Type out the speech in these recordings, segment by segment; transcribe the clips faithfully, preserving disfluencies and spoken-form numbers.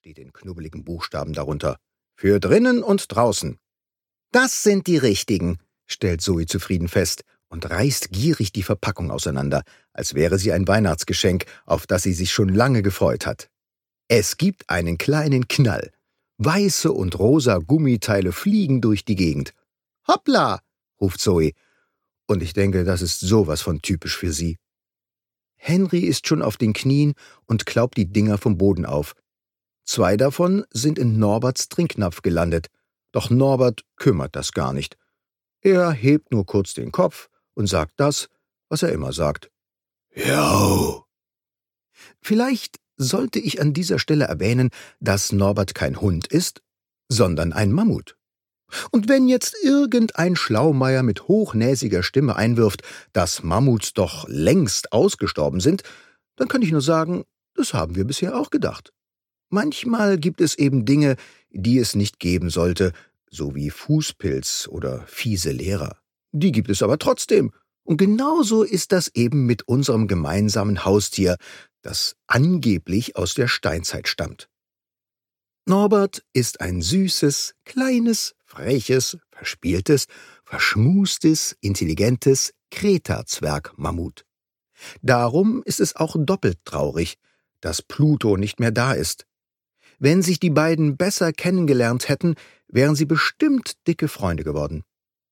steht in knubbeligen Buchstaben darunter. Für drinnen und draußen. Das sind die richtigen, stellt Zoe zufrieden fest und reißt gierig die Verpackung auseinander, als wäre sie ein Weihnachtsgeschenk, auf das sie sich schon lange gefreut hat. Es gibt einen kleinen Knall. Weiße und rosa Gummiteile fliegen durch die Gegend. »Hoppla«, ruft Zoe. Und ich denke, das ist sowas von typisch für sie. Henry ist schon auf den Knien und klaubt die Dinger vom Boden auf. Zwei davon sind in Norberts Trinknapf gelandet, doch Norbert kümmert das gar nicht. Er hebt nur kurz den Kopf und sagt das, was er immer sagt. »Jau!« Vielleicht sollte ich an dieser Stelle erwähnen, dass Norbert kein Hund ist, sondern ein Mammut. Und wenn jetzt irgendein Schlaumeier mit hochnäsiger Stimme einwirft, dass Mammuts doch längst ausgestorben sind, dann kann ich nur sagen, das haben wir bisher auch gedacht. Manchmal gibt es eben Dinge, die es nicht geben sollte, so wie Fußpilz oder fiese Lehrer. Die gibt es aber trotzdem. Und genauso ist das eben mit unserem gemeinsamen Haustier, das angeblich aus der Steinzeit stammt. Norbert ist ein süßes, kleines, freches, verspieltes, verschmustes, intelligentes Kreta-Zwerg-Mammut. Darum ist es auch doppelt traurig, dass Pluto nicht mehr da ist. Wenn sich die beiden besser kennengelernt hätten, wären sie bestimmt dicke Freunde geworden.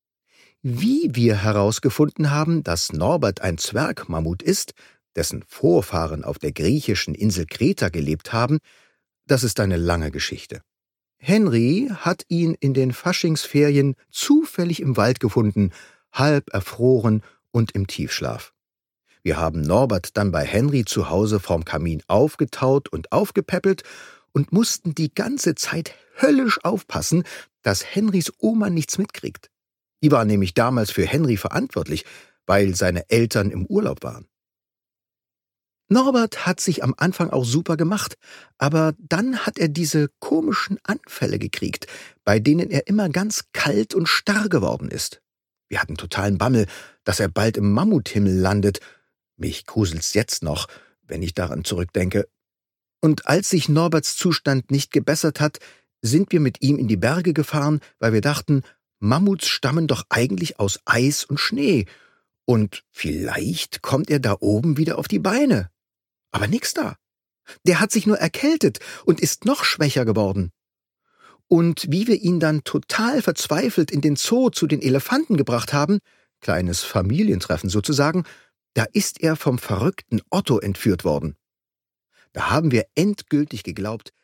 Wie wir herausgefunden haben, dass Norbert ein Zwergmammut ist, dessen Vorfahren auf der griechischen Insel Kreta gelebt haben, das ist eine lange Geschichte. Henry hat ihn in den Faschingsferien zufällig im Wald gefunden, halb erfroren und im Tiefschlaf. Wir haben Norbert dann bei Henry zu Hause vorm Kamin aufgetaut und aufgepäppelt und mussten die ganze Zeit höllisch aufpassen, dass Henrys Oma nichts mitkriegt. Die war nämlich damals für Henry verantwortlich, weil seine Eltern im Urlaub waren. Norbert hat sich am Anfang auch super gemacht, aber dann hat er diese komischen Anfälle gekriegt, bei denen er immer ganz kalt und starr geworden ist. Wir hatten totalen Bammel, dass er bald im Mammuthimmel landet. Mich gruselt's jetzt noch, wenn ich daran zurückdenke. Und als sich Norberts Zustand nicht gebessert hat, sind wir mit ihm in die Berge gefahren, weil wir dachten, Mammuts stammen doch eigentlich aus Eis und Schnee. Und vielleicht kommt er da oben wieder auf die Beine. Aber nix da. Der hat sich nur erkältet und ist noch schwächer geworden. Und wie wir ihn dann total verzweifelt in den Zoo zu den Elefanten gebracht haben, kleines Familientreffen sozusagen, da ist er vom verrückten Otto entführt worden. Da haben wir endgültig geglaubt,